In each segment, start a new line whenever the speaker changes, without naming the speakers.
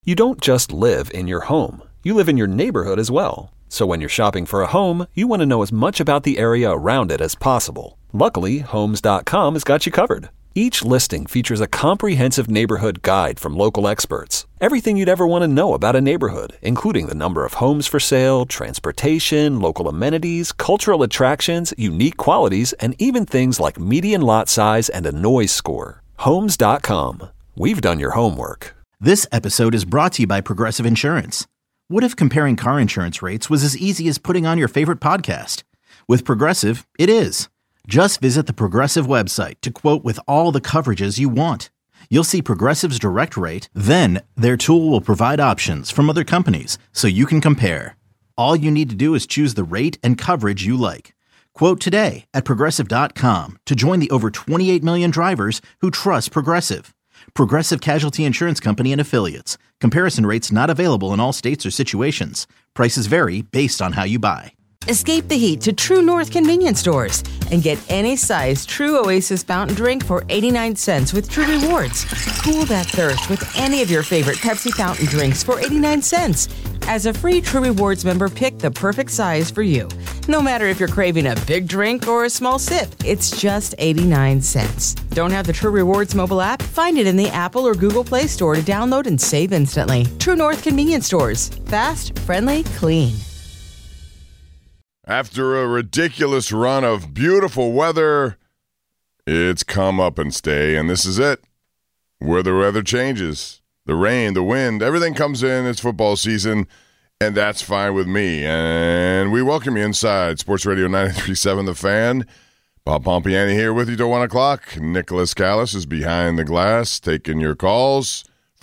You don't just live in your home. You live in your neighborhood as well. So when you're shopping for a home, you want to know as much about the area around it as possible. Luckily, Homes.com has got you covered. Each listing features a comprehensive neighborhood guide from local experts. Everything you'd ever want to know about a neighborhood, including the number of homes for sale, transportation, local amenities, cultural attractions, unique qualities, and even things like median lot size and a noise score. Homes.com. We've done your homework.
This episode is brought to you by Progressive Insurance. What if comparing car insurance rates was as easy as putting on your favorite podcast? With Progressive, it is. Just visit the Progressive website to quote with all the coverages you want. You'll see Progressive's direct rate, then their tool will provide options from other companies so you can compare. All you need to do is choose the rate and coverage you like. Quote today at Progressive.com to join the over 28 million drivers who trust Progressive. Progressive Casualty Insurance Company and Affiliates. Comparison rates not available in all states or situations. Prices vary based on how you buy.
Escape the heat to True North convenience stores and get any size True Oasis fountain drink for 89 cents with True Rewards. Cool that thirst with any of your favorite Pepsi fountain drinks for 89 cents. As a free True Rewards member, pick the perfect size for you. No matter if you're craving a big drink or a small sip, it's just 89 cents. Don't have the True Rewards mobile app? Find it in the Apple or Google Play Store to download and save instantly. True North convenience stores. Fast, friendly, clean.
After a ridiculous run of beautiful weather, it's come up and stay, and this is it. Where the weather changes, the rain, the wind, everything comes in. It's football season, and that's fine with me. And we welcome you inside Sports Radio 93.7 The Fan. Bob Pompiani here with you till 1 o'clock. Nicholas Callis is behind the glass taking your calls.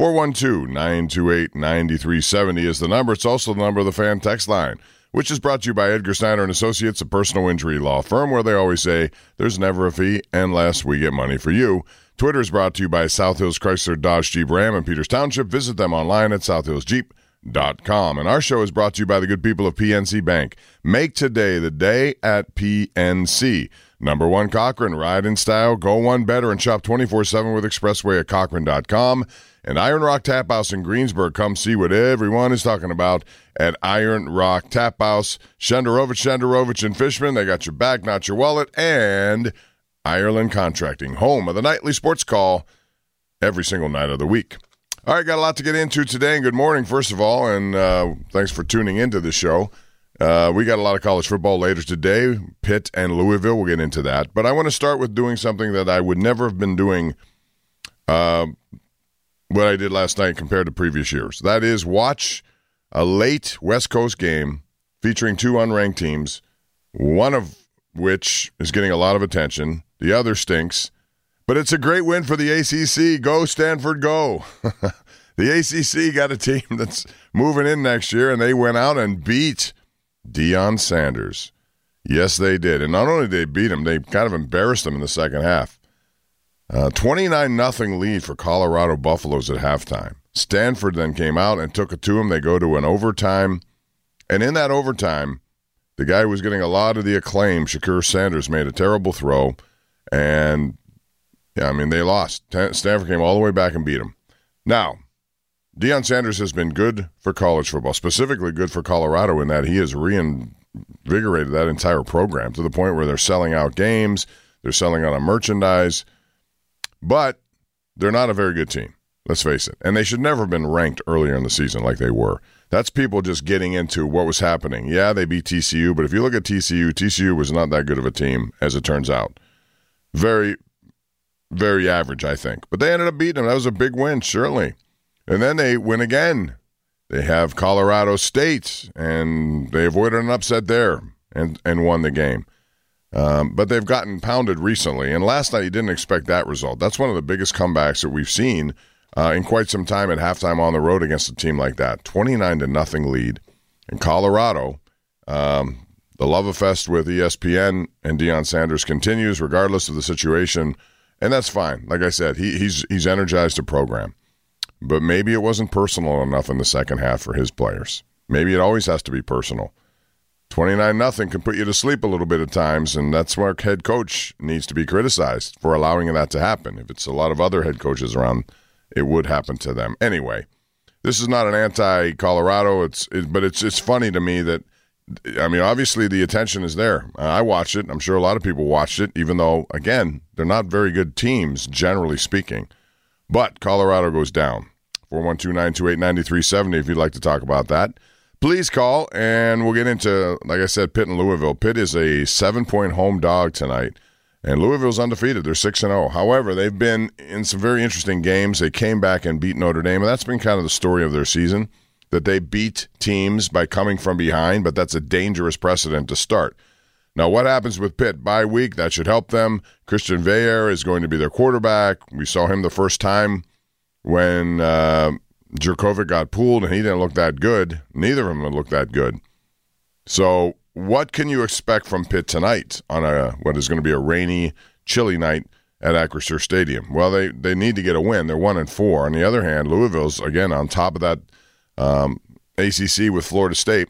412-928-9370 is the number. It's also the number of the Fan text line, which is brought to you by Edgar Snyder and Associates, a personal injury law firm where they always say there's never a fee unless we get money for you. Twitter is brought to you by South Hills Chrysler Dodge Jeep Ram in Peters Township. Visit them online at southhillsjeep.com. And our show is brought to you by the good people of PNC Bank. Make today the day at PNC. Number 1 Cochran, ride in style, go one better, and shop 24/7 with Expressway at Cochran.com. And Iron Rock Tap House in Greensburg. Come see what everyone is talking about at Iron Rock Tap House. Shenderovich and Fishman, they got your back, not your wallet. And Ireland Contracting, home of the nightly sports call every single night of the week. All right, got a lot to get into today. And good morning, first of all, and thanks for tuning into the show. We got a lot of college football later today. Pitt and Louisville, we'll get into that. But I want to start with doing something that I would never have been doing what I did last night compared to previous years. That is watch a late West Coast game featuring 2 unranked teams, one of which is getting a lot of attention. The other stinks. But it's a great win for the ACC. Go, Stanford, go. The ACC got a team that's moving in next year, and they went out and beat Deion Sanders. Yes, they did. And not only did they beat him, they kind of embarrassed him in the second half. 29-0 lead for Colorado Buffaloes at halftime. Stanford then came out and took it to him. They go to an overtime. And in that overtime, the guy who was getting a lot of the acclaim, Shakur Sanders, made a terrible throw. And, yeah, I mean, they lost. Stanford came all the way back and beat them. Now, Deion Sanders has been good for college football, specifically good for Colorado in that he has reinvigorated that entire program to the point where they're selling out games, they're selling out on merchandise. But they're not a very good team, let's face it. And they should never have been ranked earlier in the season like they were. That's people just getting into what was happening. Yeah, they beat TCU, but if you look at TCU was not that good of a team, as it turns out. Very, very average, I think. But they ended up beating them. That was a big win, certainly. And then they win again. They have Colorado State, and they avoided an upset there and won the game. But they've gotten pounded recently, and last night you didn't expect that result. That's one of the biggest comebacks that we've seen in quite some time at halftime on the road against a team like that. 29-0 lead. In Colorado, the love fest with ESPN and Deion Sanders continues regardless of the situation, and that's fine. Like I said, he's energized the program. But maybe it wasn't personal enough in the second half for his players. Maybe it always has to be personal. 29-0 can put you to sleep a little bit at times, and that's where head coach needs to be criticized for allowing that to happen. If it's a lot of other head coaches around, it would happen to them. Anyway, this is not an anti-Colorado. But it's funny to me that, I mean, obviously the attention is there. I watched it. I'm sure a lot of people watched it, even though, again, they're not very good teams, generally speaking. But Colorado goes down. 412-928-9370 if you'd like to talk about that. Please call, and we'll get into, like I said, Pitt and Louisville. Pitt is a 7-point home dog tonight, and Louisville's undefeated. They're 6-0. However, they've been in some very interesting games. They came back and beat Notre Dame, and that's been kind of the story of their season, that they beat teams by coming from behind, but that's a dangerous precedent to start. Now, what happens with Pitt? Bye week, that should help them. Christian Veilleux is going to be their quarterback. We saw him the first time when Jurkovec got pulled, and he didn't look that good. Neither of them looked that good. So what can you expect from Pitt tonight on what is going to be a rainy, chilly night at Acrisure Stadium? Well, they need to get a win. They're 1-4. On the other hand, Louisville's, again, on top of that ACC with Florida State.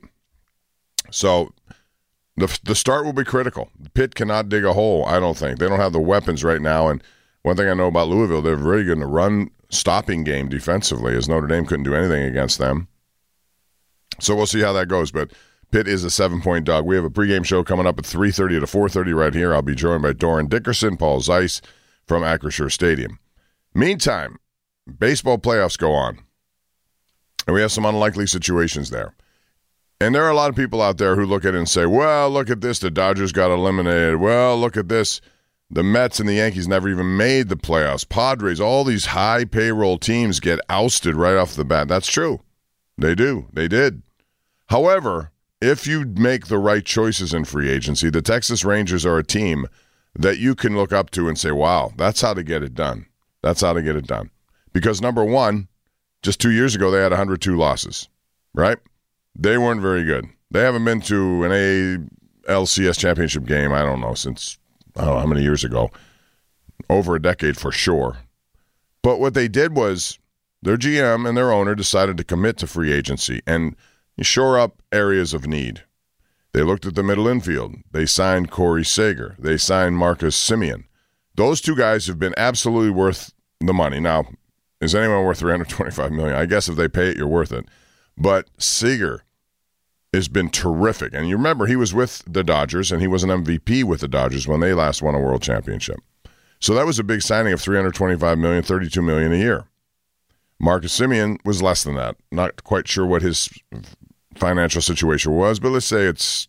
So the start will be critical. Pitt cannot dig a hole, I don't think. They don't have the weapons right now. And one thing I know about Louisville, they're very good in the run-stopping game defensively, as Notre Dame couldn't do anything against them. So we'll see how that goes. But Pitt is a 7-point dog. We have a pregame show coming up at 3:30 to 4:30 right here. I'll be joined by Doran Dickerson, Paul Zeiss from Acrisure Stadium. Meantime, baseball playoffs go on. And we have some unlikely situations there. And there are a lot of people out there who look at it and say, well, look at this, the Dodgers got eliminated. Well, look at this, the Mets and the Yankees never even made the playoffs. Padres, all these high payroll teams get ousted right off the bat. That's true. They do. They did. However, if you make the right choices in free agency, the Texas Rangers are a team that you can look up to and say, wow, that's how to get it done. That's how to get it done. Because number one, just 2 years ago, they had 102 losses, right? They weren't very good. They haven't been to an ALCS championship game, I don't know, since, I don't know how many years ago. Over a decade for sure. But what they did was their GM and their owner decided to commit to free agency and shore up areas of need. They looked at the middle infield. They signed Corey Seager. They signed Marcus Semien. Those two guys have been absolutely worth the money. Now, is anyone worth $325 million? I guess if they pay it, you're worth it. But Seager has been terrific. And you remember, he was with the Dodgers, and he was an MVP with the Dodgers when they last won a world championship. So that was a big signing of $325 million, $32 million a year. Marcus Semien was less than that. Not quite sure what his financial situation was, but let's say it's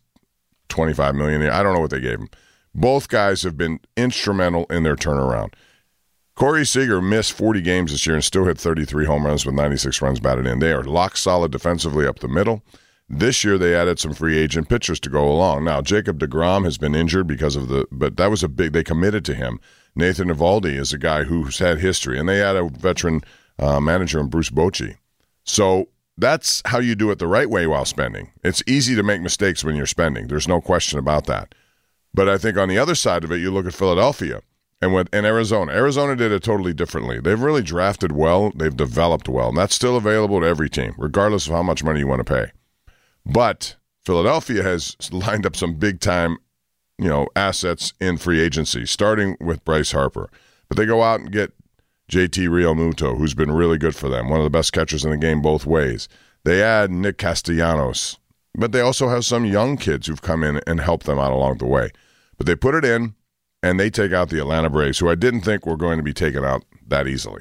$25 million a year. I don't know what they gave him. Both guys have been instrumental in their turnaround. Corey Seager missed 40 games this year and still hit 33 home runs with 96 runs batted in. They are lock solid defensively up the middle. This year they added some free agent pitchers to go along. Now, Jacob deGrom has been injured but that was they committed to him. Nathan Eovaldi is a guy who's had history, and they had a veteran manager in Bruce Bochy. So that's how you do it the right way while spending. It's easy to make mistakes when you're spending. There's no question about that. But I think on the other side of it, you look at Philadelphia and Arizona. Arizona did it totally differently. They've really drafted well. They've developed well. And that's still available to every team, regardless of how much money you want to pay. But Philadelphia has lined up some big-time, assets in free agency, starting with Bryce Harper. But they go out and get JT Realmuto, who's been really good for them, one of the best catchers in the game both ways. They add Nick Castellanos, but they also have some young kids who've come in and helped them out along the way. But they put it in, and they take out the Atlanta Braves, who I didn't think were going to be taken out that easily.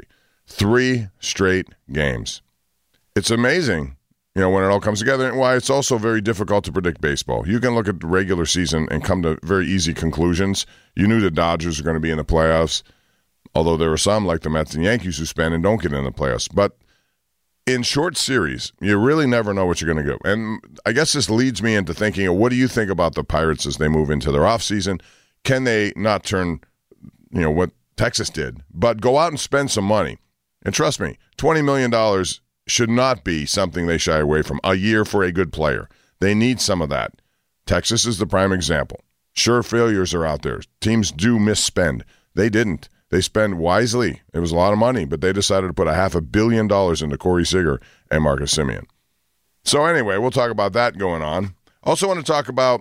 3 straight games. It's amazing, when it all comes together, and why it's also very difficult to predict baseball. You can look at the regular season and come to very easy conclusions. You knew the Dodgers were going to be in the playoffs, although there are some, like the Mets and Yankees, who spend and don't get in the playoffs. But in short series, you really never know what you're going to do. And I guess this leads me into thinking, what do you think about the Pirates as they move into their offseason? Can they not turn, what Texas did, but go out and spend some money? And trust me, $20 million should not be something they shy away from a year for a good player. They need some of that. Texas is the prime example. Sure, failures are out there. Teams do misspend. They didn't. They spend wisely. It was a lot of money, but they decided to put $500 million into Corey Seager and Marcus Semien. So anyway, we'll talk about that going on. Also want to talk about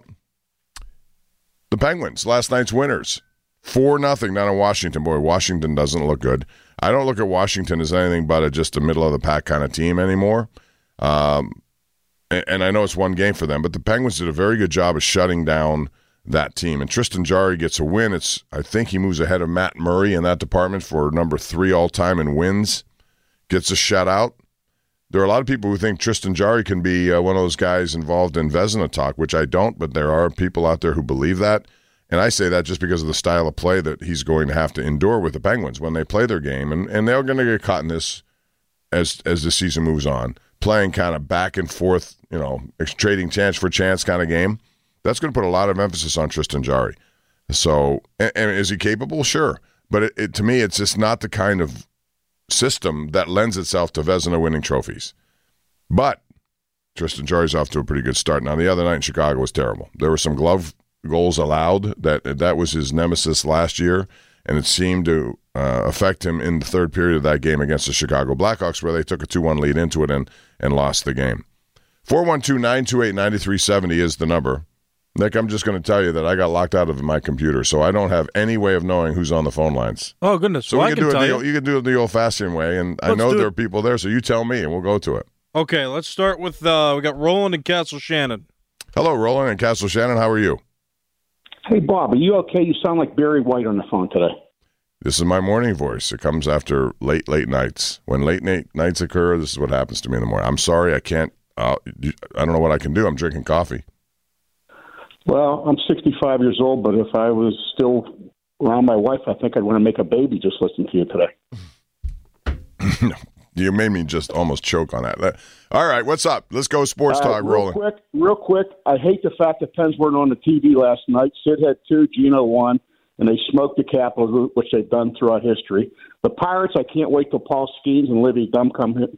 the Penguins, last night's winners. 4-0 down in Washington. Boy, Washington doesn't look good. I don't look at Washington as anything but just a middle-of-the-pack kind of team anymore. And I know it's one game for them, but the Penguins did a very good job of shutting down that team. And Tristan Jarry gets a win. I think he moves ahead of Matt Murray in that department for number 3 all-time in wins. Gets a shutout. There are a lot of people who think Tristan Jarry can be one of those guys involved in Vezina talk, which I don't, but there are people out there who believe that. And I say that just because of the style of play that he's going to have to endure with the Penguins when they play their game. And they're going to get caught in this as the season moves on, playing kind of back and forth, trading chance for chance kind of game. That's going to put a lot of emphasis on Tristan Jarry. So, and is he capable? Sure. But to me, it's just not the kind of system that lends itself to Vezina winning trophies. But Tristan Jarry's off to a pretty good start. Now, the other night in Chicago was terrible. There were some glove goals allowed. That was his nemesis last year, and it seemed to affect him in the third period of that game against the Chicago Blackhawks, where they took a 2-1 lead into it and lost the game. 412-928-9370 is the number. Nick, I'm just going to tell you that I got locked out of my computer, so I don't have any way of knowing who's on the phone lines.
Oh, goodness.
So
well,
you can do it the old-fashioned way, and I know there are people there, so you tell me, and we'll go to it.
Okay, let's start with, we got Roland in Castle Shannon.
Hello, Roland in Castle Shannon. How are you?
Hey, Bob, are you okay? You sound like Barry White on the phone today.
This is my morning voice. It comes after late nights. When late nights occur, this is what happens to me in the morning. I'm sorry, I can't. I don't know what I can do. I'm drinking coffee.
Well, I'm 65 years old, but if I was still around my wife, I think I'd want to make a baby just listening to you today.
You made me just almost choke on that. All right, what's up? Let's go sports talk, Roland.
Real quick, I hate the fact that Pens weren't on the TV last night. Sid had 2, Gino 1, and they smoked the Capitals, which they've done throughout history. The Pirates, I can't wait till Paul Skeens and Livy Dunn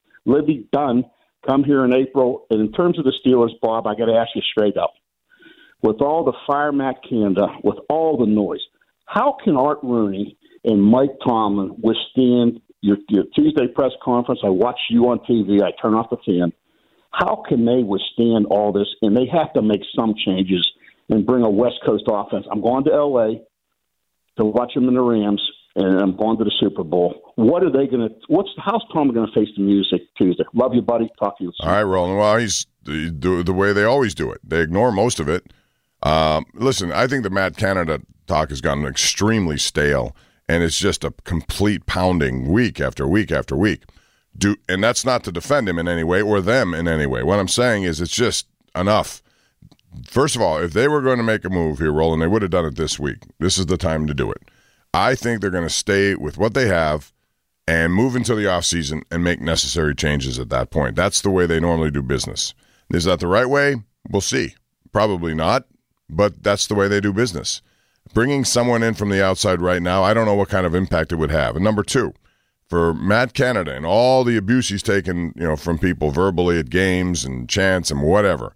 come here in April. And in terms of the Steelers, Bob, I got to ask you straight up. With all the fire Matt Canada, with all the noise, how can Art Rooney and Mike Tomlin withstand your Tuesday press conference? I watch you on TV. I turn off the fan. How can they withstand all this? And they have to make some changes and bring a West Coast offense. I'm going to L.A. to watch them in the Rams, and I'm going to the Super Bowl. What are they going to? How's Tomlin going to face the music Tuesday? Love you, buddy. Talk to you soon.
All right, Roland. Well, he's the way they always do it. They ignore most of it. Listen, I think the Matt Canada talk has gotten extremely stale, and it's just a complete pounding week after week after week. And that's not to defend him in any way or them in any way. What I'm saying is it's just enough. First of all, if they were going to make a move here, Roland, they would have done it this week. This is the time to do it. I think they're going to stay with what they have and move into the offseason and make necessary changes at that point. That's the way they normally do business. Is that the right way? We'll see. Probably not, but that's the way they do business. Bringing someone in from the outside right now, I don't know what kind of impact it would have. And number 2, for Matt Canada and all the abuse he's taken, from people verbally at games and chants and whatever,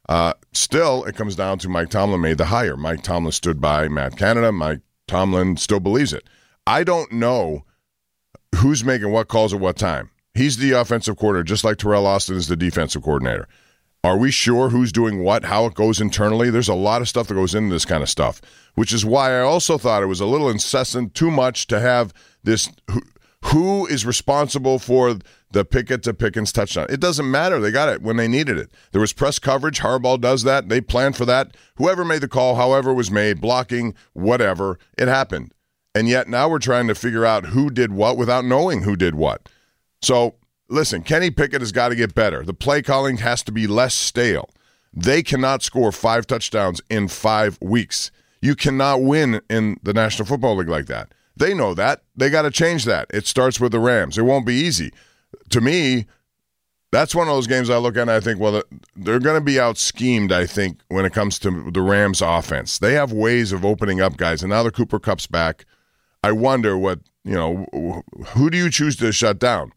still it comes down to Mike Tomlin made the hire. Mike Tomlin stood by Matt Canada. Mike Tomlin still believes it. I don't know who's making what calls at what time. He's the offensive coordinator, just like Terrell Austin is the defensive coordinator. Are we sure who's doing what, how it goes internally? There's a lot of stuff that goes into this kind of stuff, which is why I also thought it was a little incessant, too much to have this who is responsible for the Pickett to Pickens touchdown. It doesn't matter. They got it when they needed it. There was press coverage. Harbaugh does that. They planned for that. Whoever made the call, however it was made, blocking, whatever, it happened. And yet now we're trying to figure out who did what without knowing who did what. So, listen, Kenny Pickett has got to get better. The play calling has to be less stale. They cannot score 5 touchdowns in 5 weeks. You cannot win in the National Football League like that. They know that. They got to change that. It starts with the Rams. It won't be easy. To me, that's one of those games I look at and I think, well, they're going to be out-schemed, I think, when it comes to the Rams offense. They have ways of opening up guys, and now that Cooper Kupp's back, I wonder who do you choose to shut down?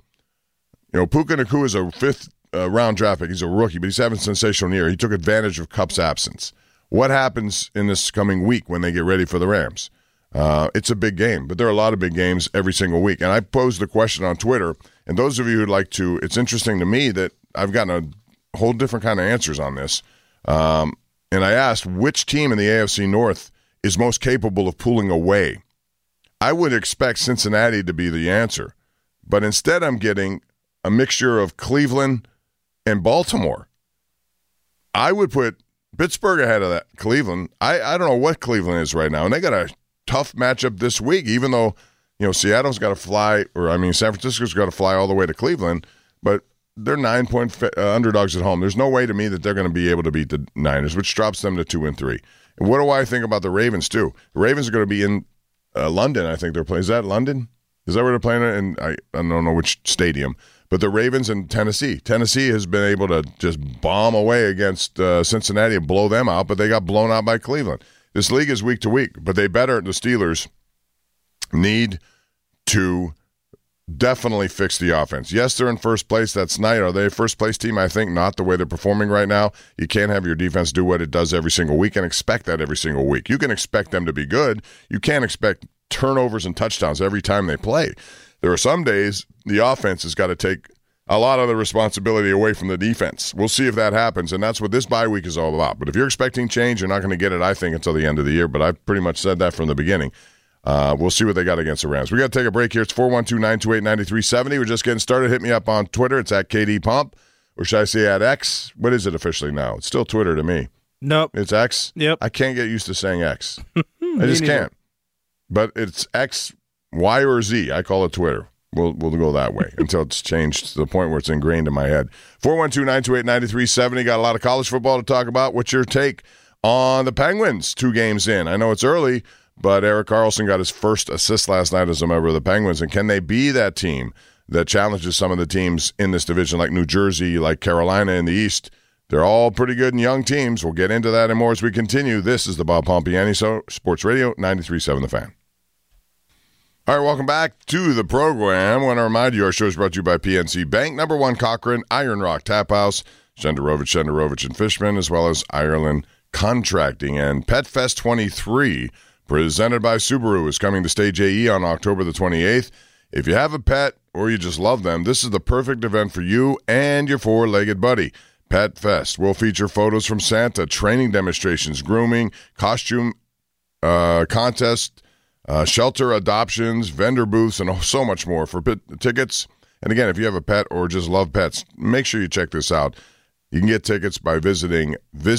Puka Nacua is a 5th round draft pick. He's a rookie, but he's having a sensational year. He took advantage of Kupp's absence. What happens in this coming week when they get ready for the Rams? It's a big game, but there are a lot of big games every single week. And I posed the question on Twitter, and those of you who'd like to, it's interesting to me that I've gotten a whole different kind of answers on this. And I asked which team in the AFC North is most capable of pulling away. I would expect Cincinnati to be the answer. But instead I'm getting a mixture of Cleveland and Baltimore. I would put Pittsburgh ahead of that Cleveland. I don't know what Cleveland is right now, and they got a tough matchup this week, even though, Seattle's got to fly, San Francisco's got to fly all the way to Cleveland, but they're 9-point underdogs at home. There's no way to me that they're going to be able to beat the Niners, which drops them to 2-3. And what do I think about the Ravens, too? The Ravens are going to be in London, I think they're playing. Is that London? Is that where they're playing? And I don't know which stadium. But the Ravens and Tennessee. Tennessee has been able to just bomb away against Cincinnati and blow them out, but they got blown out by Cleveland. This league is week to week, but the Steelers need to definitely fix the offense. Yes, they're in first place. That's nice. Are they a first-place team? I think not, the way they're performing right now. You can't have your defense do what it does every single week and expect that every single week. You can expect them to be good. You can't expect turnovers and touchdowns every time they play. There are some days the offense has got to take a lot of the responsibility away from the defense. We'll see if that happens, and that's what this bye week is all about. But if you're expecting change, you're not going to get it, I think, until the end of the year. But I pretty much said that from the beginning. We'll see what they got against the Rams. We got to take a break here. It's 412-928-9370. We're just getting started. Hit me up on Twitter. It's at KD Pump, or should I say at X? What is it officially now? It's still Twitter to me.
Nope.
It's X?
Yep.
I can't get used to saying X. I just can't. But it's X, Y, or Z. I call it Twitter. We'll go that way until it's changed to the point where it's ingrained in my head. 412-928-9370. Got a lot of college football to talk about. What's your take on the Penguins 2 games in? I know it's early, but Erik Karlsson got his first assist last night as a member of the Penguins. And can they be that team that challenges some of the teams in this division, like New Jersey, like Carolina in the East? They're all pretty good and young teams. We'll get into that and more as we continue. This is the Bob Pompiani Show, Sports Radio 93.7 The Fan. All right, welcome back to the program. I want to remind you, our show is brought to you by PNC Bank, number 1 Cochrane, Iron Rock Tap House, Shenderovich and Fishman, as well as Ireland Contracting. And Pet Fest 23, presented by Subaru, is coming to Stage AE on October the 28th. If you have a pet or you just love them, this is the perfect event for you and your 4-legged buddy. Pet Fest will feature photos from Santa, training demonstrations, grooming, costume contest, shelter adoptions, vendor booths, and so much more. For tickets, and again, if you have a pet or just love pets, make sure you check this out. You can get tickets by visiting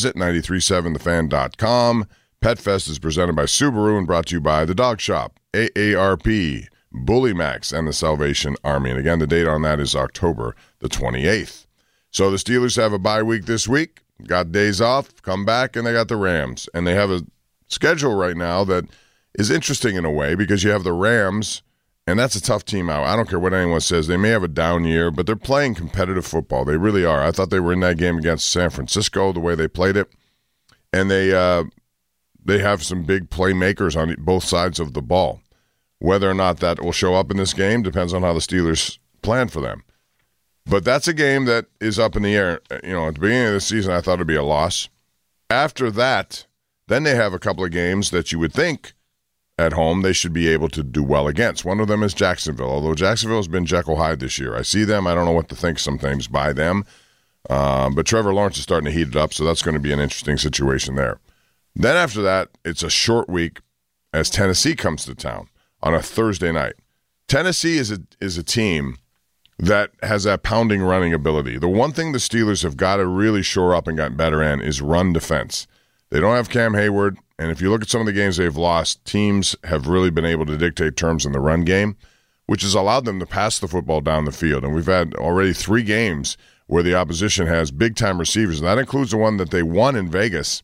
visit937thefan.com. Pet Fest is presented by Subaru and brought to you by The Dog Shop, AARP, Bully Max, and the Salvation Army. And again, the date on that is October the 28th. So the Steelers have a bye week this week, got days off, come back, and they got the Rams. And they have a schedule right now that is interesting in a way because you have the Rams, and that's a tough team out. I don't care what anyone says. They may have a down year, but they're playing competitive football. They really are. I thought they were in that game against San Francisco, the way they played it. And they have some big playmakers on both sides of the ball. Whether or not that will show up in this game depends on how the Steelers plan for them. But that's a game that is up in the air. At the beginning of the season, I thought it'd be a loss. After that, then they have a couple of games that you would think at home they should be able to do well against. One of them is Jacksonville, although Jacksonville has been Jekyll Hyde this year. I see them. I don't know what to think sometimes by them. But Trevor Lawrence is starting to heat it up, so that's going to be an interesting situation there. Then after that, it's a short week as Tennessee comes to town on a Thursday night. Tennessee is a team that has that pounding running ability. The one thing the Steelers have got to really shore up and get better in is run defense. They don't have Cam Hayward, and if you look at some of the games they've lost, teams have really been able to dictate terms in the run game, which has allowed them to pass the football down the field. And we've had already 3 games where the opposition has big-time receivers, and that includes the one that they won in Vegas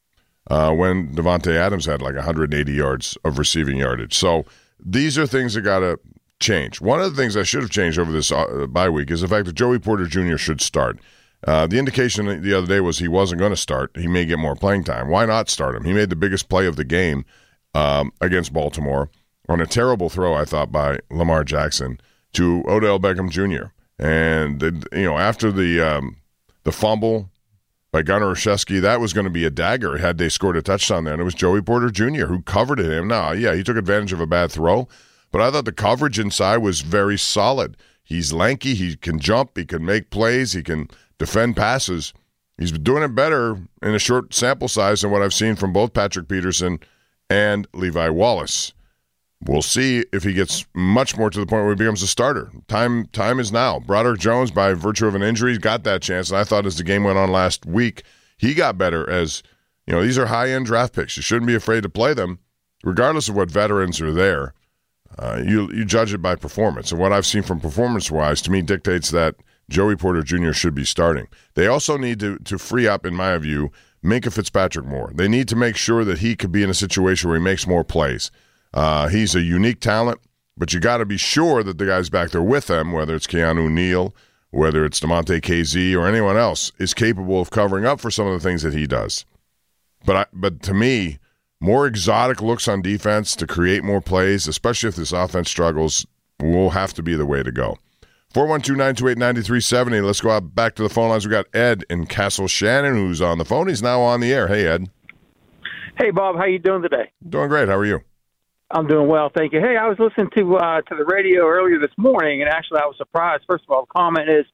when Devontae Adams had like 180 yards of receiving yardage. So these are things that got to change. One of the things that should have changed over this bye week is the fact that Joey Porter Jr. should start. The indication the other day was he wasn't going to start. He may get more playing time. Why not start him? He made the biggest play of the game against Baltimore on a terrible throw, I thought, by Lamar Jackson to Odell Beckham Jr. And after the fumble by Gunnar Olszewski, that was going to be a dagger had they scored a touchdown there. And it was Joey Porter Jr. who covered him. Now, yeah, he took advantage of a bad throw, but I thought the coverage inside was very solid. He's lanky. He can jump. He can make plays. He can defend passes. He's been doing it better in a short sample size than what I've seen from both Patrick Peterson and Levi Wallace. We'll see if he gets much more to the point where he becomes a starter. Time is now. Broderick Jones, by virtue of an injury, got that chance, and I thought as the game went on last week, he got better. As these are high-end draft picks. You shouldn't be afraid to play them, regardless of what veterans are there. You judge it by performance, and what I've seen from performance-wise, to me, dictates that Joey Porter Jr. should be starting. They also need to free up, in my view, Minkah Fitzpatrick more. They need to make sure that he could be in a situation where he makes more plays. He's a unique talent, but you got to be sure that the guys back there with him, whether it's Keanu Neal, whether it's DeMonte KZ, or anyone else, is capable of covering up for some of the things that he does. But to me, more exotic looks on defense to create more plays, especially if this offense struggles, will have to be the way to go. 412-928-9370. Let's go out back to the phone lines. We got Ed in Castle Shannon who's on the phone. He's now on the air. Hey, Ed.
Hey, Bob. How you doing today?
Doing great. How are you?
I'm doing well, thank you. Hey, I was listening to the radio earlier this morning, and actually I was surprised. First of all, the comment is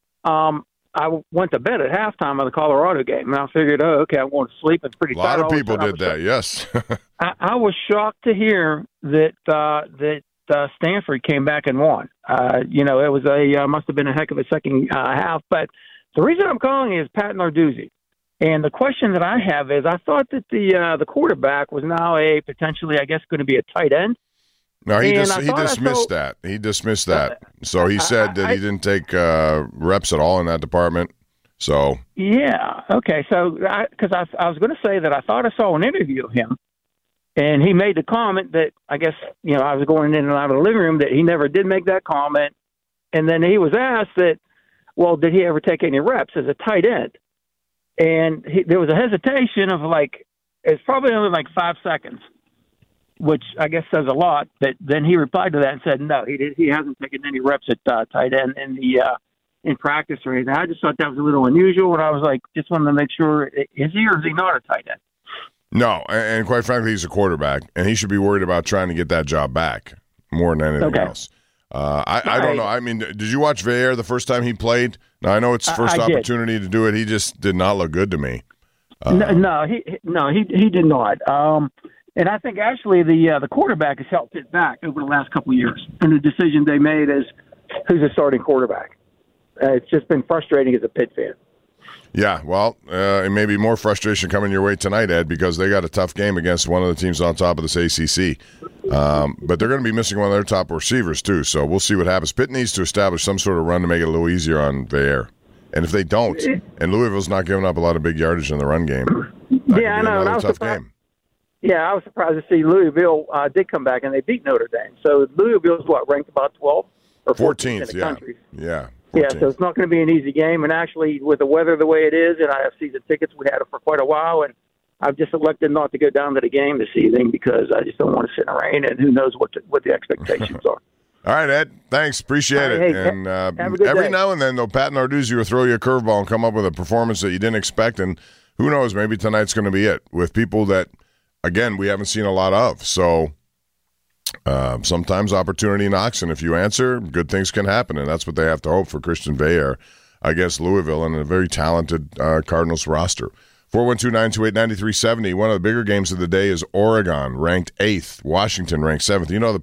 I went to bed at halftime of the Colorado game, and I figured, okay, I'm going to sleep. It's pretty tired.
A lot of people did that, yes.
I was shocked to hear that Stanford came back and won. It was must have been a heck of a second half. But the reason I'm calling is Pat Narduzzi. And the question that I have is, I thought that the quarterback was now potentially, I guess, going to be a tight end.
No, he dismissed that. He dismissed that. So he said that he didn't take reps at all in that department. So
yeah, okay. So because I was going to say that I thought I saw an interview of him, and he made the comment that I guess I was going in and out of the living room that he never did make that comment, and then he was asked that, well, did he ever take any reps as a tight end? And there was a hesitation of it's probably only 5 seconds, which I guess says a lot. But then he replied to that and said, no, he hasn't taken any reps at tight end in practice or anything. I just thought that was a little unusual, and I was just wanted to make sure, is he or is he not a tight end?
No, and quite frankly, he's a quarterback, and he should be worried about trying to get that job back more than anything else. I don't know. I mean, did you watch Veer the first time he played? Now, I know it's first opportunity to do it. He just did not look good to me.
No, he did not. And I think actually the quarterback has helped it back over the last couple of years, and the decision they made is who's a starting quarterback. It's just been frustrating as a Pitt fan.
Yeah, well, it may be more frustration coming your way tonight, Ed, because they got a tough game against one of the teams on top of this ACC. But they're going to be missing one of their top receivers, too, so we'll see what happens. Pitt needs to establish some sort of run to make it a little easier on Veer. And if they don't, and Louisville's not giving up a lot of big yardage in the run game,
I know. And I was surprised. Yeah, I was surprised to see Louisville did come back, and they beat Notre Dame. So Louisville's, ranked about 12th or 14th in the country?
Yeah. 14th.
Yeah, so it's not going to be an easy game. And actually, with the weather the way it is, and I have season tickets, we had it for quite a while, and I've just elected not to go down to the game this evening because I just don't want to sit in the rain, and who knows what the expectations are.
All right, Ed. Thanks. Appreciate it.
Hey,
and
every
day. Now and then, though, Pat Narduzzi will throw you a curveball and come up with a performance that you didn't expect, and who knows, maybe tonight's going to be it with people that, again, we haven't seen a lot of. So sometimes opportunity knocks, and if you answer, good things can happen, and that's what they have to hope for Christian Veer against Louisville and a very talented Cardinals roster. 412-928-9370. One of the bigger games of the day is Oregon, ranked 8th. Washington, ranked 7th. The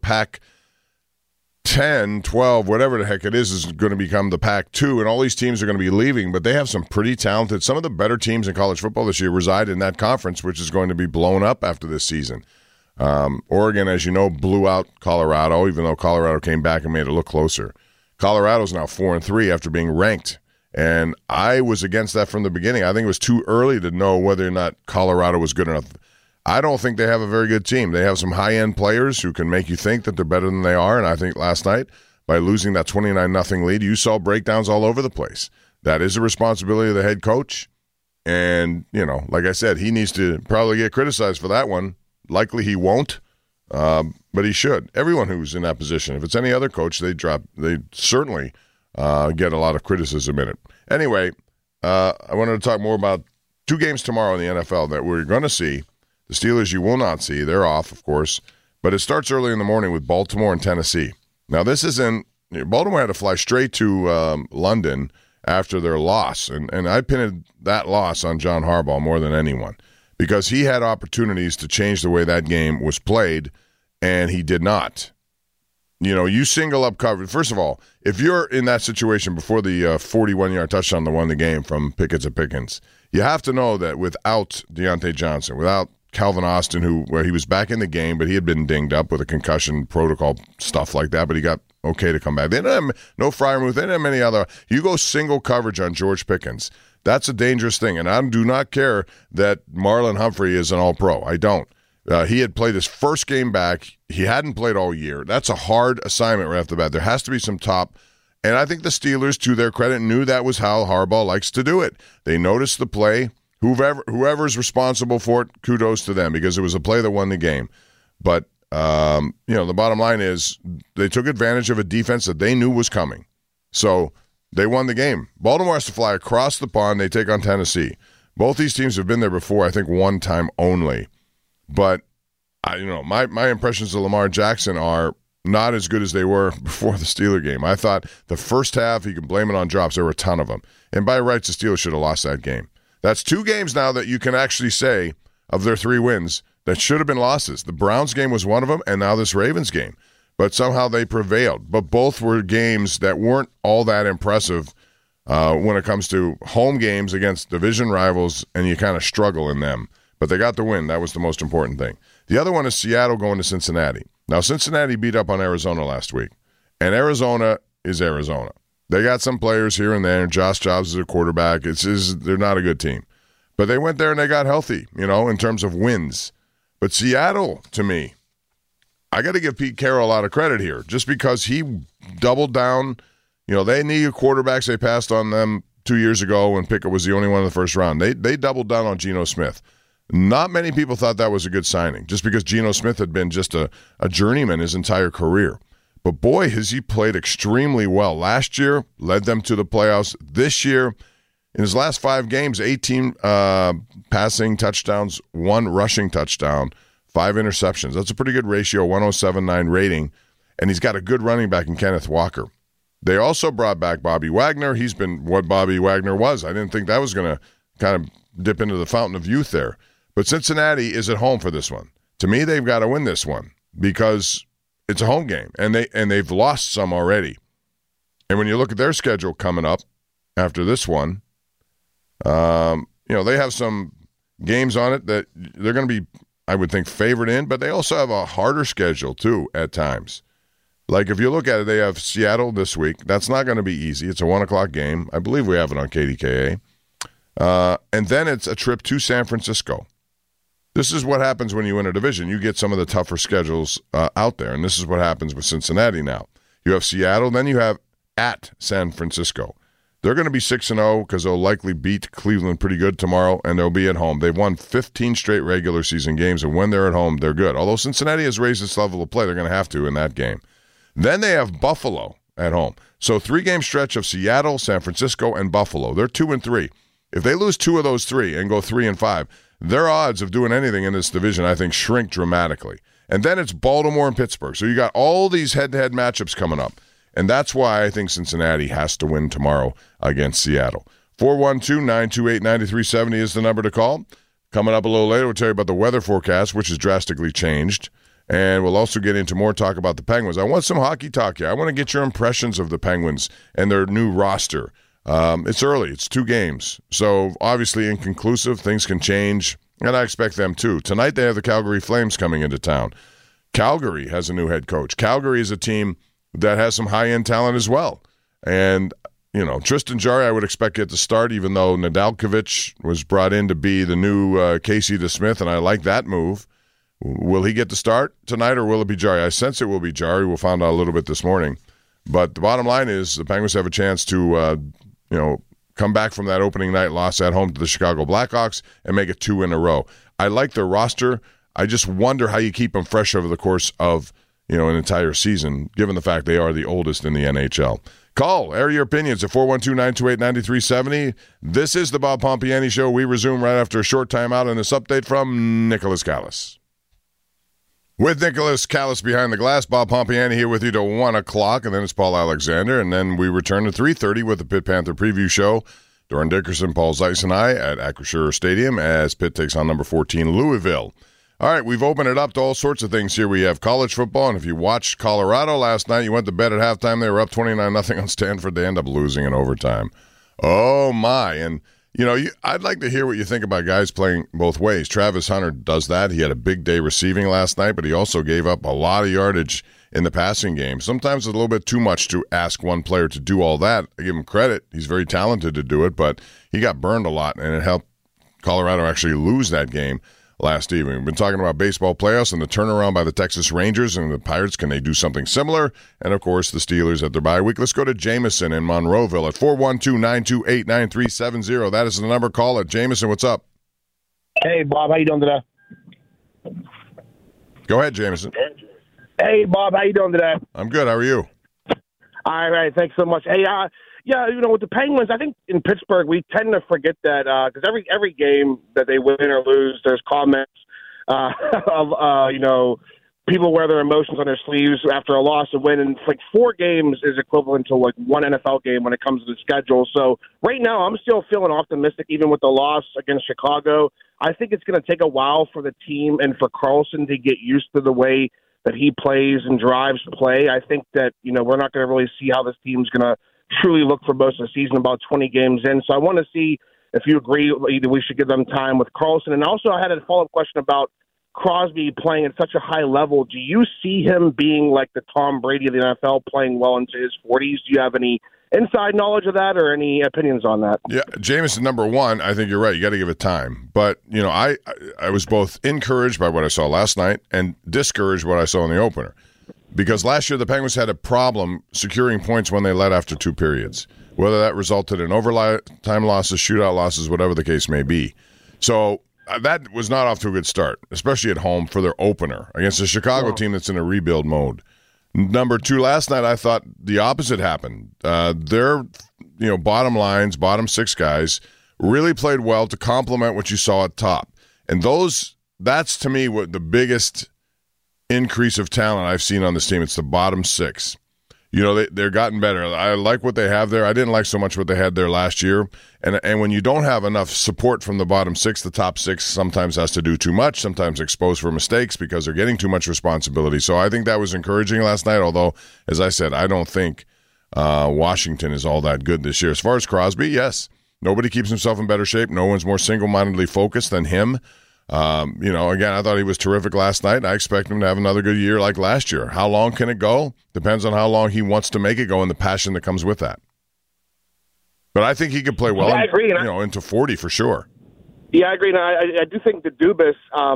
Pac-10, 12, whatever the heck it is going to become the Pac-2, and all these teams are going to be leaving, but they have some pretty talented, some of the better teams in college football this year reside in that conference, which is going to be blown up after this season. Oregon, as you know, blew out Colorado, even though Colorado came back and made it look closer. Colorado's now 4-3 after being ranked, and I was against that from the beginning. I think it was too early to know whether or not Colorado was good enough. I don't think they have a very good team. They have some high-end players who can make you think that they're better than they are, and I think last night, by losing that 29-0 lead, you saw breakdowns all over the place. That is a responsibility of the head coach, and, like I said, he needs to probably get criticized for that one. Likely he won't, but he should. Everyone who's in that position, if it's any other coach, they certainly get a lot of criticism in it. Anyway, I wanted to talk more about 2 games tomorrow in the NFL that we're going to see. The Steelers you will not see. They're off, of course, but it starts early in the morning with Baltimore and Tennessee. Now, this isn't – Baltimore had to fly straight to London after their loss, and I pinned that loss on John Harbaugh more than anyone, because he had opportunities to change the way that game was played, and he did not. You single up coverage. First of all, if you're in that situation before the 41-yard touchdown that won the game from Pickett to Pickens, you have to know that without Deontay Johnson, without Calvin Austin, where he was back in the game, but he had been dinged up with a concussion protocol, stuff like that, but he got okay to come back. They didn't have no Freiermuth, they didn't have many other. You go single coverage on George Pickens. That's a dangerous thing, and I do not care that Marlon Humphrey is an all-pro. I don't. He had played his first game back. He hadn't played all year. That's a hard assignment right off the bat. There has to be some top. And I think the Steelers, to their credit, knew that was how Harbaugh likes to do it. They noticed the play. Whoever's responsible for it, kudos to them, because it was a play that won the game. But, the bottom line is they took advantage of a defense that they knew was coming. So they won the game. Baltimore has to fly across the pond. They take on Tennessee. Both these teams have been there before, I think one time only. But, my impressions of Lamar Jackson are not as good as they were before the Steeler game. I thought the first half, you can blame it on drops. There were a ton of them. And by rights, the Steelers should have lost that game. That's 2 games now that you can actually say of their 3 wins that should have been losses. The Browns game was one of them, and now this Ravens game. But somehow they prevailed. But both were games that weren't all that impressive when it comes to home games against division rivals, and you kind of struggle in them. But they got the win. That was the most important thing. The other one is Seattle going to Cincinnati. Now, Cincinnati beat up on Arizona last week, and Arizona is Arizona. They got some players here and there. Josh Jacobs is a quarterback. They're not a good team. But they went there and they got healthy, in terms of wins. But Seattle, to me, I got to give Pete Carroll a lot of credit here, just because he doubled down. They needed quarterbacks. They passed on them 2 years ago when Pickett was the only one in the first round. They doubled down on Geno Smith. Not many people thought that was a good signing, just because Geno Smith had been just a journeyman his entire career. But boy, has he played extremely well. Last year, led them to the playoffs. This year, in his last 5 games, 18 passing touchdowns, 1 rushing touchdown, 5 interceptions. That's a pretty good ratio, 107.9 rating. And he's got a good running back in Kenneth Walker. They also brought back Bobby Wagner. He's been what Bobby Wagner was. I didn't think that was going to kind of dip into the fountain of youth there. But Cincinnati is at home for this one. To me, they've got to win this one because it's a home game, and they've lost some already. And when you look at their schedule coming up after this one, they have some games on it that they're going to be, I would think, favored in, but they also have a harder schedule too at times. Like if you look at it, they have Seattle this week. That's not going to be easy. It's a 1:00 game. I believe we have it on KDKA. And then it's a trip to San Francisco. This is what happens when you win a division. You get some of the tougher schedules out there, and this is what happens with Cincinnati now. You have Seattle, then you have at San Francisco. They're going to be 6-0 because they'll likely beat Cleveland pretty good tomorrow, and they'll be at home. They've won 15 straight regular season games, and when they're at home, they're good. Although Cincinnati has raised its level of play, they're going to have to in that game. Then they have Buffalo at home. So 3-game stretch of Seattle, San Francisco, and Buffalo. They're 2-3. If they lose 2 of those 3 and go 3-5, their odds of doing anything in this division, I think, shrink dramatically. And then it's Baltimore and Pittsburgh. So you got all these head-to-head matchups coming up. And that's why I think Cincinnati has to win tomorrow against Seattle. 412-928-9370 is the number to call. Coming up a little later, we'll tell you about the weather forecast, which has drastically changed. And we'll also get into more talk about the Penguins. I want some hockey talk here. I want to get your impressions of the Penguins and their new roster. It's early. It's 2 games. So obviously inconclusive. Things can change, and I expect them to. Tonight they have the Calgary Flames coming into town. Calgary has a new head coach. Calgary is a team that has some high-end talent as well. And, Tristan Jarry I would expect to get the start, even though Nedeljkovic was brought in to be the new Casey DeSmith, and I like that move. Will he get the start tonight, or will it be Jarry? I sense it will be Jarry. We'll find out a little bit this morning. But the bottom line is the Penguins have a chance to come back from that opening night loss at home to the Chicago Blackhawks and make it 2 in a row. I like their roster. I just wonder how you keep them fresh over the course of, an entire season, given the fact they are the oldest in the NHL. Call, air your opinions at 412-928-9370. This is the Bob Pompiani Show. We resume right after a short timeout and this update from Nicholas Callis. With Nicholas Callis behind the glass, Bob Pompiani here with you till 1:00, and then it's Paul Alexander, and then we return at 3:30 with the Pitt Panther preview show. Doran Dickerson, Paul Zeiss, and I at Acrisure Stadium as Pitt takes on number 14 Louisville. All right, we've opened it up to all sorts of things here. We have college football, and if you watched Colorado last night, you went to bed at halftime. They were up 29-0 on Stanford. They end up losing in overtime. Oh, my. And, I'd like to hear what you think about guys playing both ways. Travis Hunter does that. He had a big day receiving last night, but he also gave up a lot of yardage in the passing game. Sometimes it's a little bit too much to ask one player to do all that. I give him credit. He's very talented to do it, but he got burned a lot, and it helped Colorado actually lose that game last evening. We've been talking about baseball playoffs and the turnaround by the Texas Rangers and the Pirates. Can they do something similar? And, of course, the Steelers at their bye week. Let's go to Jameson in Monroeville at 412-928-9370. That is the number. Call it. Jameson, what's up?
Hey, Bob. How you doing today?
Go ahead, Jameson.
Hey, Bob. How you doing today?
I'm good. How are you?
All right. Thanks so much. Hey, with the Penguins, I think in Pittsburgh we tend to forget that because every game that they win or lose, there's comments of people wear their emotions on their sleeves after a loss and win, and like 4 games is equivalent to like one NFL game when it comes to the schedule. So right now, I'm still feeling optimistic, even with the loss against Chicago. I think it's going to take a while for the team and for Karlsson to get used to the way that he plays and drives play. I think that we're not going to really see how this team's going to truly look for most of the season about 20 games in. So I want to see if you agree that we should give them time with Karlsson. And also I had a follow-up question about Crosby playing at such a high level. Do you see him being like the Tom Brady of the NFL, playing well into his 40s? Do you have any inside knowledge of that or any opinions on that?
Yeah, Jameson, number one, I think you're right. You got to give it time. But, I was both encouraged by what I saw last night and discouraged what I saw in the opener. Because last year the Penguins had a problem securing points when they led after 2 periods, whether that resulted in overtime losses, shootout losses, whatever the case may be. So that was not off to a good start, especially at home for their opener against a Chicago team that's in a rebuild mode. Number 2, last night I thought the opposite happened. Their bottom lines, bottom 6 guys really played well to complement what you saw at top. And that's to me what the biggest increase of talent I've seen on this team. It's the bottom 6. They're gotten better. I like what they have there. I didn't like so much what they had there last year. And when you don't have enough support from the bottom 6, the top 6 sometimes has to do too much, sometimes exposed for mistakes because they're getting too much responsibility. So I think that was encouraging last night, although, as I said, I don't think Washington is all that good this year. As far as Crosby, yes, nobody keeps himself in better shape. No one's more single-mindedly focused than him. Again, I thought he was terrific last night, and I expect him to have another good year like last year. How long can it go? Depends on how long he wants to make it go and the passion that comes with that. But I think he could play well,
I agree,
into 40 for sure.
Yeah, I agree. And I do think that Dubas,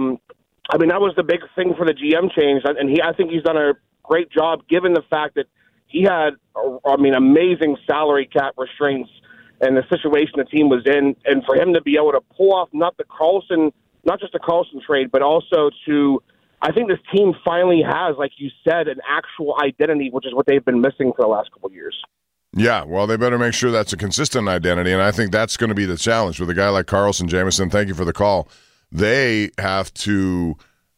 that was the big thing for the GM change, and I think he's done a great job given the fact that he had, amazing salary cap restraints and the situation the team was in, and for him to be able to pull off not just the Karlsson trade, but also I think this team finally has, like you said, an actual identity, which is what they've been missing for the last couple of years.
Yeah, well, they better make sure that's a consistent identity, and I think that's going to be the challenge with a guy like Karlsson. Jameson, thank you for the call. They have to,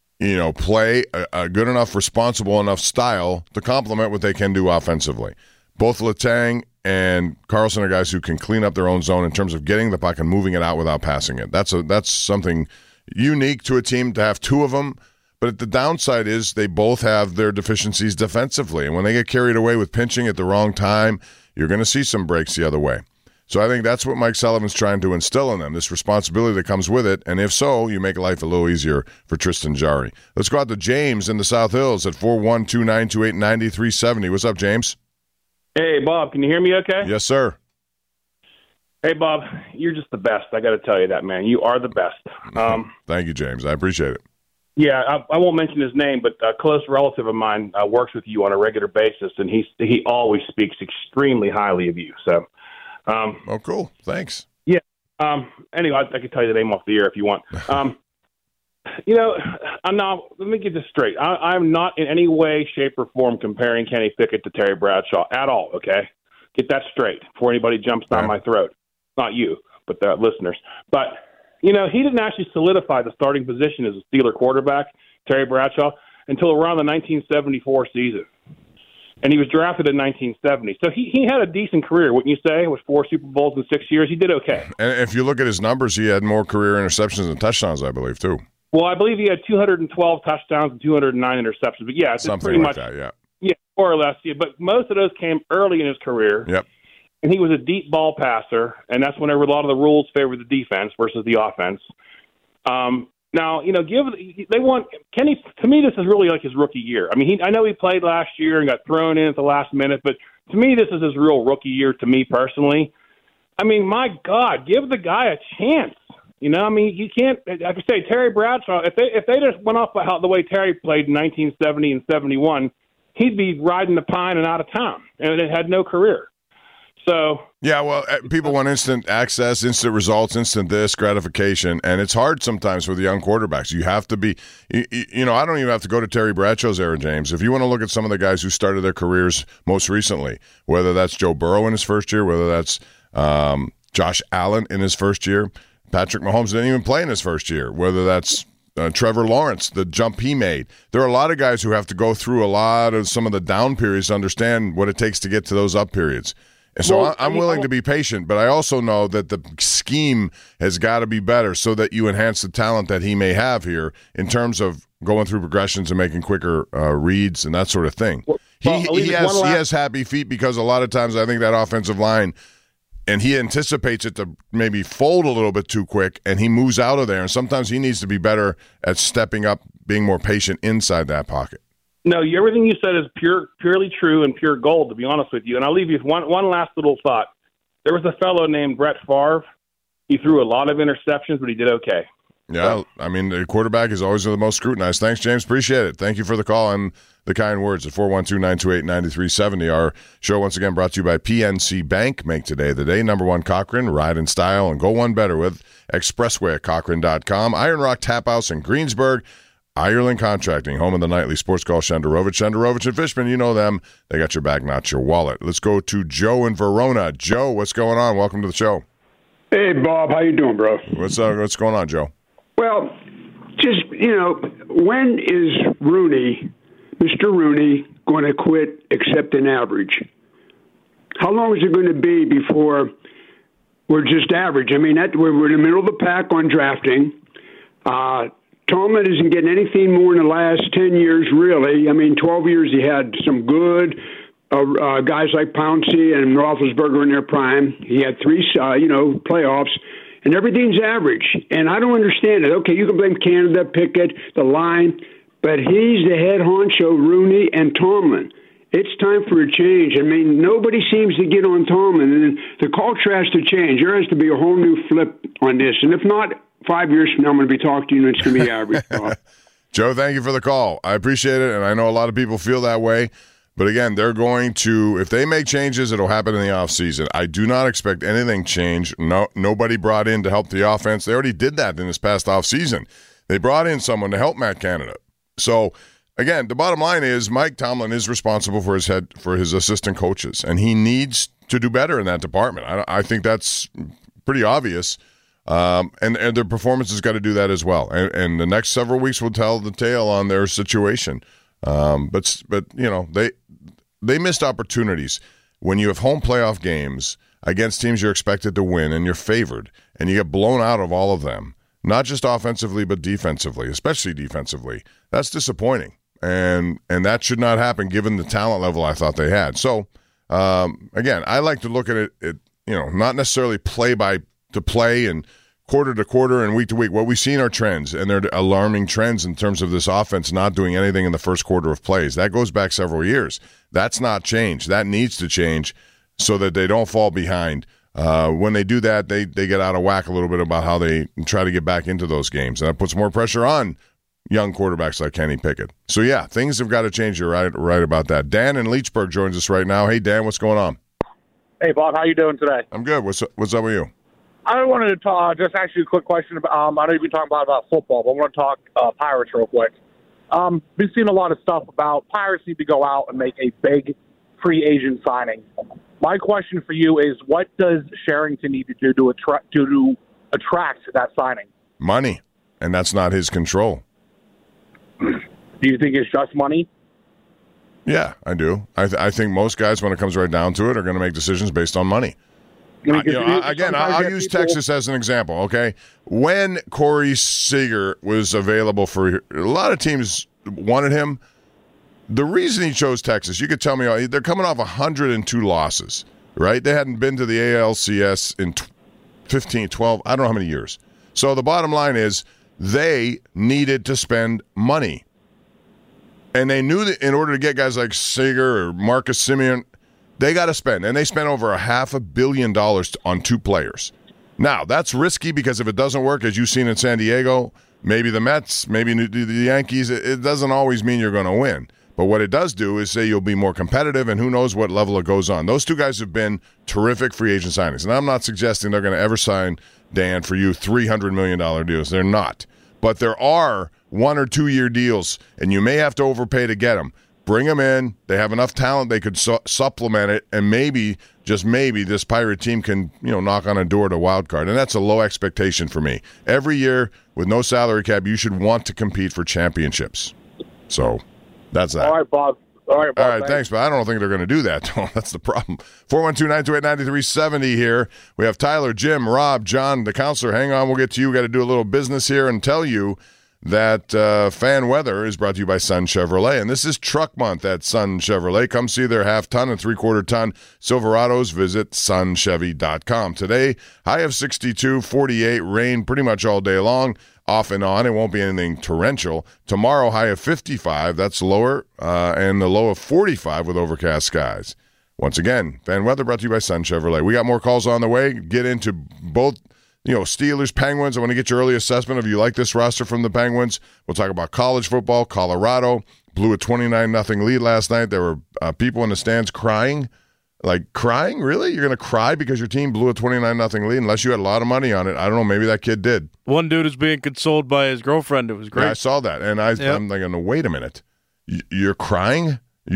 play a good enough, responsible enough style to complement what they can do offensively. Both Letang and Karlsson are guys who can clean up their own zone in terms of getting the puck and moving it out without passing it. That's something unique to a team to have 2 of them, but the downside is they both have their deficiencies defensively, and when they get carried away with pinching at the wrong time, you're going to see some breaks the other way. So I think that's what Mike Sullivan's trying to instill in them, this responsibility that comes with it, and if so, you make life a little easier for Tristan Jarry. Let's go out to James in the South Hills at 412-928-9370. What's up, James?
Hey, Bob, can you hear me okay?
Yes, sir.
Hey, Bob, you're just the best. I got to tell you that, man. You are the best.
Thank you, James. I appreciate it.
Yeah, I won't mention his name, but a close relative of mine works with you on a regular basis, and he always speaks extremely highly of you. So,
oh, cool. Thanks.
Yeah. Anyway, I can tell you the name off the air if you want. Now, let me get this straight. I'm not in any way, shape, or form comparing Kenny Pickett to Terry Bradshaw at all, okay? Get that straight before anybody jumps down my throat. Not you, but the listeners. But, he didn't actually solidify the starting position as a Steeler quarterback, Terry Bradshaw, until around the 1974 season. And he was drafted in 1970. So he had a decent career, wouldn't you say? With 4 Super Bowls in 6 years. He did okay.
And if you look at his numbers, he had more career interceptions and touchdowns, I believe, too.
Well, I believe he had 212 touchdowns and 209 interceptions. But yeah, it's
something
pretty
like
much
that. Yeah.
Yeah, more or less. Yeah, but most of those came early in his career.
Yep.
And he was a deep ball passer, and that's whenever a lot of the rules favor the defense versus the offense. Now, they want Kenny. To me, this is really like his rookie year. I mean, I know he played last year and got thrown in at the last minute, but to me, this is his real rookie year. To me personally, I mean, my God, give the guy a chance. I mean, you can't. Like I say, Terry Bradshaw. If they just went off by the way Terry played in 1970 and 71, he'd be riding the pine and out of town, and it had no career. So
yeah, well, people want instant access, instant results, instant this gratification, and it's hard sometimes with young quarterbacks. You have to be, I don't even have to go to Terry Bradshaw's era, James. If you want to look at some of the guys who started their careers most recently, whether that's Joe Burrow in his first year, whether that's Josh Allen in his first year, Patrick Mahomes didn't even play in his first year, whether that's Trevor Lawrence, the jump he made. There are a lot of guys who have to go through a lot of some of the down periods to understand what it takes to get to those up periods. And so I'm willing to be patient, but I also know that the scheme has got to be better so that you enhance the talent that he may have here in terms of going through progressions and making quicker reads and that sort of thing. He has happy feet because a lot of times I think that offensive line, and he anticipates it to maybe fold a little bit too quick, and he moves out of there. And sometimes he needs to be better at stepping up, being more patient inside that pocket.
No, everything you said is purely true and pure gold, to be honest with you. And I'll leave you with one last little thought. There was a fellow named Brett Favre. He threw a lot of interceptions, but he did okay.
Yeah, I mean, the quarterback is always the most scrutinized. Thanks, James. Appreciate it. Thank you for the call and the kind words at 412-928-9370. Our show, once again, brought to you by PNC Bank. Make today the day. Number one, Cochrane. Ride in style and go one better with Expressway at Cochrane.com. Iron Rock Tap House in Greensburg. Ireland Contracting, home of the nightly sports call. Shenderovich and Fishman, you know them. They got your back, not your wallet. Let's go to Joe in Verona. Joe, what's going on? Welcome to the show.
Hey, Bob. How you doing, bro?
What's going on, Joe?
Well, just, when is Mr. Rooney, going to quit accepting average? How long is it going to be before we're just average? I mean, we're in the middle of the pack on drafting. Tomlin isn't getting anything more in the last 10 years, really. I mean, 12 years he had some good guys like Pouncey and Roethlisberger in their prime. He had three, playoffs, and everything's average. And I don't understand it. Okay, you can blame Canada, Pickett, the line, but he's the head honcho, Rooney and Tomlin. It's time for a change. I mean, nobody seems to get on Tomlin, and the culture has to change. There has to be a whole new flip on this. And if not, 5 years from now, I'm going to be talking to you, and it's going to be average.
Joe, thank you for the call. I appreciate it, and I know a lot of people feel that way. But again, they're going to, if they make changes, it'll happen in the offseason. I do not expect anything change. Nobody brought in to help the offense. They already did that in this past offseason. They brought in someone to help Matt Canada. So, again, the bottom line is Mike Tomlin is responsible for his assistant coaches, and he needs to do better in that department. I think that's pretty obvious. And their performance has got to do that as well. And the next several weeks will tell the tale on their situation. But they missed opportunities when you have home playoff games against teams you're expected to win and you're favored, and you get blown out of all of them, not just offensively but defensively, especially defensively. That's disappointing, and that should not happen given the talent level I thought they had. So again, I like to look at it not necessarily play to play and quarter to quarter and week to week. What we've seen are trends, and they're alarming trends in terms of this offense not doing anything in the first quarter of plays. That goes back several years. That's not changed. That needs to change so that they don't fall behind. When they do that, they get out of whack a little bit about how they try to get back into those games. And that puts more pressure on young quarterbacks like Kenny Pickett. So, yeah, things have got to change. You're right about that. Dan in Leechburg joins us right now. Hey, Dan, what's going on?
Hey, Bob, how you doing today?
I'm good. What's up with you?
I wanted to just ask you a quick question. I know you've been talking about football, but I want to talk Pirates real quick. We've seen a lot of stuff about Pirates need to go out and make a big free agent signing. My question for you is, what does Sherrington need to do to attract that signing?
Money, and that's not his control.
Do you think it's just money?
Yeah, I do. I think most guys, when it comes right down to it, are going to make decisions based on money. I'll use Texas as an example, okay? When Corey Seager was available for a lot of teams wanted him, the reason he chose Texas, you could tell me, they're coming off 102 losses, right? They hadn't been to the ALCS in 15, 12, I don't know how many years. So the bottom line is they needed to spend money. And they knew that in order to get guys like Seager or Marcus Semien, they got to spend. And they spent over $500 million on 2 players. Now, that's risky because if it doesn't work, as you've seen in San Diego, maybe the Mets, maybe the Yankees, it doesn't always mean you're going to win. But what it does do is say you'll be more competitive, and who knows what level it goes on. Those 2 guys have been terrific free agent signings. And I'm not suggesting they're going to ever sign, Dan, for you $300 million deals. They're not. But there are 1 or 2 year deals, and you may have to overpay to get them. Bring them in. They have enough talent they could supplement it, and maybe, just maybe, this Pirate team can knock on a door to wild card. And that's a low expectation for me. Every year, with no salary cap, you should want to compete for championships. So that's that.
All right, Bob. All right,
thanks, but I don't think they're going to do that. That's the problem. 412-928-9370 here. We have Tyler, Jim, Rob, John, the counselor. Hang on, we'll get to you. We've got to do a little business here and tell you that fan weather is brought to you by Sun Chevrolet. And this is Truck Month at Sun Chevrolet. Come see their 1/2 ton and 3/4 ton Silverados. Visit sunchevy.com. Today, high of 62, 48, rain pretty much all day long. Off and on. It won't be anything torrential. Tomorrow, high of 55. That's lower. And the low of 45 with overcast skies. Once again, fan weather brought to you by Sun Chevrolet. We got more calls on the way. Get into both, Steelers, Penguins. I want to get your early assessment of you like this roster from the Penguins. We'll talk about college football. Colorado blew a 29-0 lead last night. There were people in the stands crying. Like, crying? Really? You're going to cry because your team blew a 29-0 lead unless you had a lot of money on it? I don't know. Maybe that kid did.
One dude is being consoled by his girlfriend. It was great.
Yeah, I saw that. And I'm thinking, no, wait a minute. You're crying?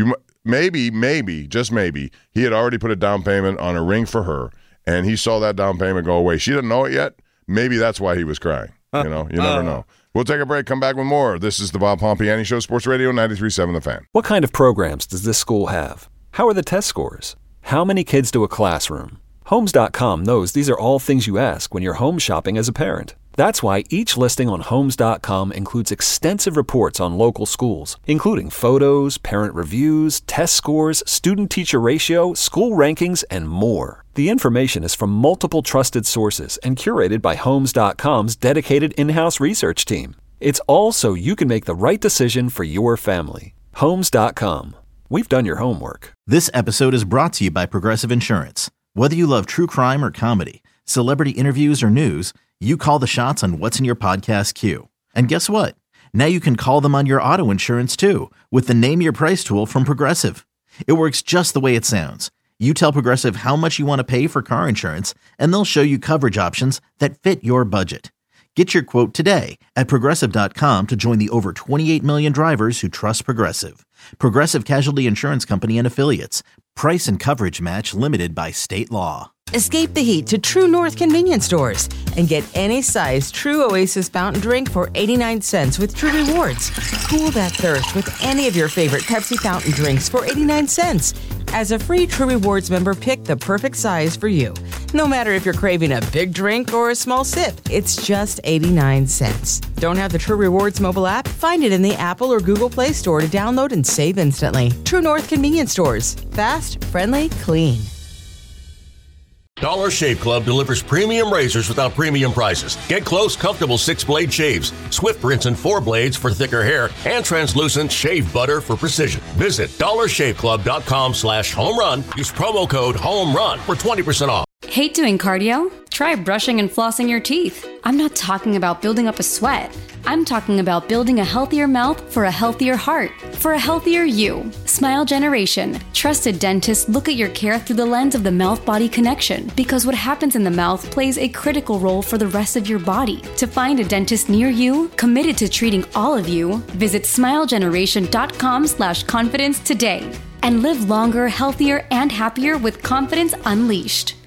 Maybe, just maybe, he had already put a down payment on a ring for her, and he saw that down payment go away. She didn't know it yet. Maybe that's why he was crying. You never know. We'll take a break, come back with more. This is the Bob Pompiani Show, Sports Radio 93.7 The Fan.
What kind of programs does this school have? How are the test scores? How many kids do a classroom? Homes.com knows these are all things you ask when you're home shopping as a parent. That's why each listing on Homes.com includes extensive reports on local schools, including photos, parent reviews, test scores, student-teacher ratio, school rankings, and more. The information is from multiple trusted sources and curated by Homes.com's dedicated in-house research team. It's all so you can make the right decision for your family. Homes.com. We've done your homework.
This episode is brought to you by Progressive Insurance. Whether you love true crime or comedy, celebrity interviews or news, you call the shots on what's in your podcast queue. And guess what? Now you can call them on your auto insurance too with the Name Your Price tool from Progressive. It works just the way it sounds. You tell Progressive how much you want to pay for car insurance, and they'll show you coverage options that fit your budget. Get your quote today at Progressive.com to join the over 28 million drivers who trust Progressive. Progressive Casualty Insurance Company and Affiliates. Price and coverage match limited by state law.
Escape the heat to True North convenience stores and get any size True Oasis fountain drink for 89 cents with True Rewards. Cool that thirst with any of your favorite Pepsi fountain drinks for 89 cents. As a free True Rewards member, pick the perfect size for you. No matter if you're craving a big drink or a small sip, it's just 89 cents. Don't have the True Rewards mobile app? Find it in the Apple or Google Play Store to download and save instantly. True North convenience stores. Fast, friendly, clean.
Dollar Shave Club delivers premium razors without premium prices. Get close, comfortable 6-blade shaves, swift rinse and 4 blades for thicker hair, and translucent shave butter for precision. Visit dollarshaveclub.com/home run. Use promo code HOMERUN for 20% off.
Hate doing cardio? Try brushing and flossing your teeth. I'm not talking about building up a sweat. I'm talking about building a healthier mouth for a healthier heart, for a healthier you. Smile Generation. Trusted dentists look at your care through the lens of the mouth-body connection, because what happens in the mouth plays a critical role for the rest of your body. To find a dentist near you, committed to treating all of you, visit smilegeneration.com/confidence today and live longer, healthier, and happier with confidence unleashed.